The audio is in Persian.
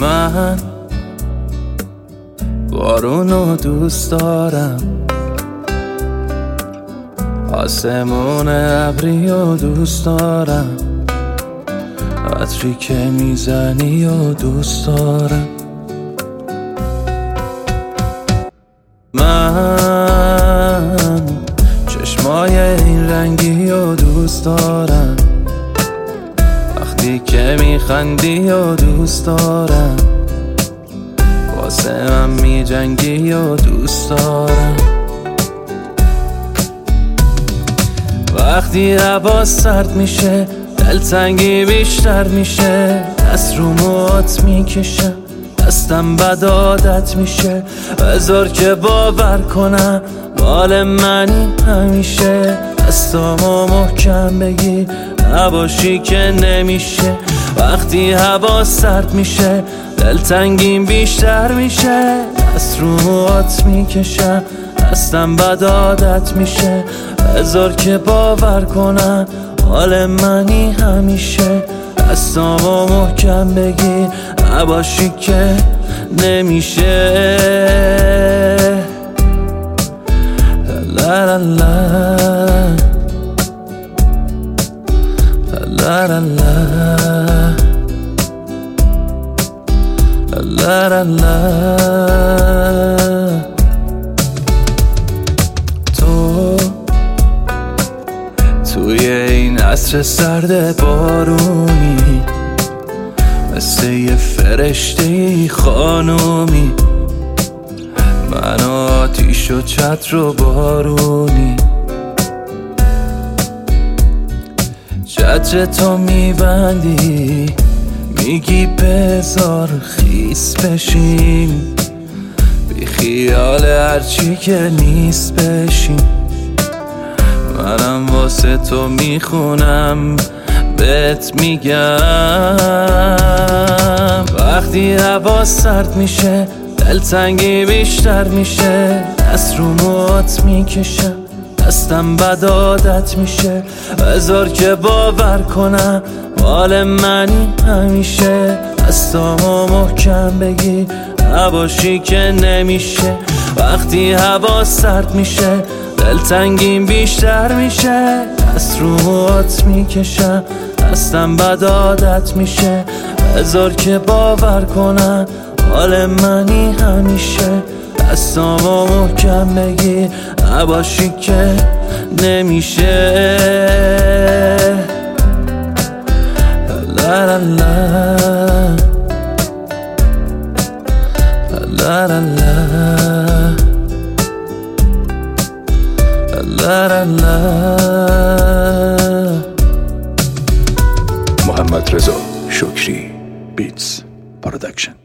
من بارونو دوست دارم، آسمون ابریو دوست دارم، عطری که میزنی و دوست دارم. من چشمای این رنگی و دوست دارم، وقتی که میخندی و دوست دارم، واسه من میجنگی و دوست دارم. وقتی هوا سرد میشه دلتنگی بیشتر میشه، دست رو موهات میکشم دستم بد عادت میشه، بذار که باور کنم مال منی همیشه، دستامو محکم بگیر نباشی که نمیشه. وقتی هوا سرد میشه دلتنگیم بیشتر میشه، دست رو موهات میکشم دستم بد عادت میشه، بذار که باور کنم حال منی همیشه، دستامو محکم بگیر نباشی که نمیشه. لا لا لا لا لا لا لا. توی این عصر سرد بارونی مثل یه فرشته خانومی، من آتیش و چتر و بارونی، چتر تو میبندی میگی بذار خیس بشیم، بی خیال هرچی که نیست بشیم، منم واسه تو میخونم بهت میگم. وقتی هوا سرد میشه دلتنگی بیشتر میشه، دست رو موهات میکشم دستم بد عادت میشه، بذار که باور کنم مال منی همیشه، دستامو محکم بگیر نباشی که نمیشه. وقتی هوا سرد میشه دلتنگیم بیشتر میشه، دست رو موهات میکشم دستم بد عادت میشه، بذار که باور کنم حال منی همیشه، دستامو محکم بگیر نباشی که نمیشه. لا لا لا لا لا لا لا. محمد رضا شکری بیتس پرودکشن.